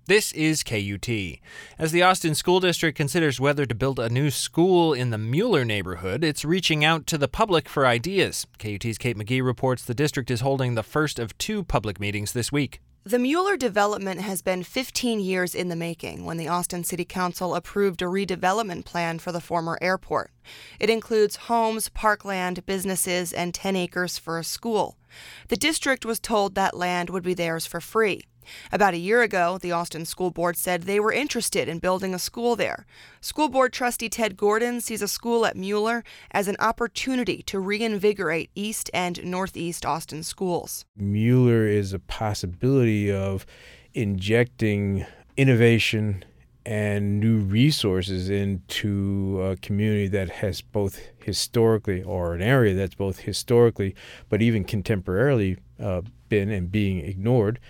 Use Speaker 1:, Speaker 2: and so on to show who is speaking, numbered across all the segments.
Speaker 1: This is KUT. As the Austin School District considers whether to build a new school in the Mueller neighborhood, it's reaching out to the public for ideas. KUT's Kate McGee reports the district is holding the first of two public meetings this week.
Speaker 2: The Mueller development has been 15 years in the making when the Austin City Council approved a redevelopment plan for the former airport. It includes homes, parkland, businesses, and 10 acres for a school. The district was told that land would be theirs for free. About a year ago, the Austin School Board said they were interested in building a school there. School Board trustee Ted Gordon sees a school at Mueller as an opportunity to reinvigorate East and Northeast Austin schools.
Speaker 3: Mueller is a possibility of injecting innovation and new resources into a community that has both historically, or an area that's both historically, but even contemporarily been and being ignored.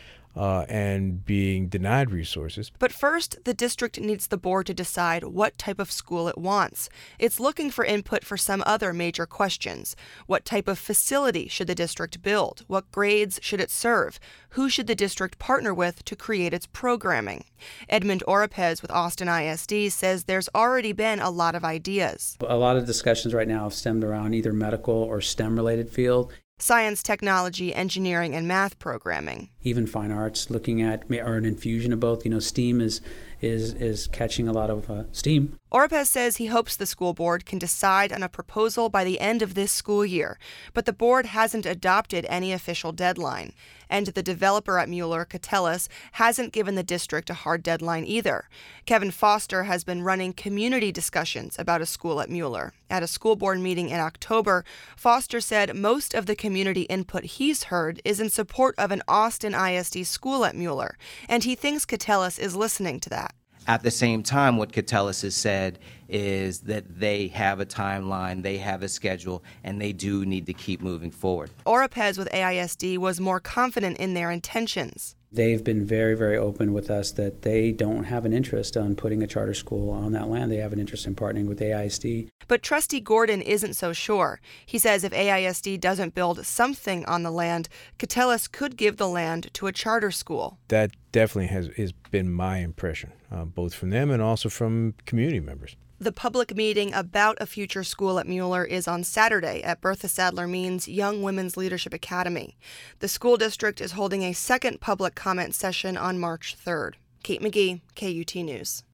Speaker 3: And being denied resources.
Speaker 2: But first, the district needs the board to decide what type of school it wants. It's looking for input for some other major questions. What type of facility should the district build? What grades should it serve? Who should the district partner with to create its programming? Edmund Oropez with Austin ISD says there's already been a lot of ideas.
Speaker 4: A lot of discussions right now have stemmed around either medical or STEM-related field.
Speaker 2: Science, technology, engineering, and math programming.
Speaker 4: Even fine arts, looking at or an infusion of both. STEAM is catching a lot of steam.
Speaker 2: Oropez says he hopes the school board can decide on a proposal by the end of this school year, but the board hasn't adopted any official deadline. And the developer at Mueller, Catellus, hasn't given the district a hard deadline either. Kevin Foster has been running community discussions about a school at Mueller. At a school board meeting in October, Foster said most of the community input he's heard is in support of an Austin ISD school at Mueller, and he thinks Catellus is listening to that.
Speaker 5: At the same time, what Catellus has said is that they have a timeline, they have a schedule, and they do need to keep moving forward.
Speaker 2: Oropez with AISD was more confident in their intentions.
Speaker 4: They've been very, very open with us that they don't have an interest on putting a charter school on that land. They have an interest in partnering with AISD.
Speaker 2: But trustee Gordon isn't so sure. He says if AISD doesn't build something on the land, Catellus could give the land to a charter school.
Speaker 3: That definitely has been my impression, both from them and also from community members.
Speaker 2: The public meeting about a future school at Mueller is on Saturday at Bertha Sadler Means Young Women's Leadership Academy. The school district is holding a second public comment session on March 3rd. Kate McGee, KUT News.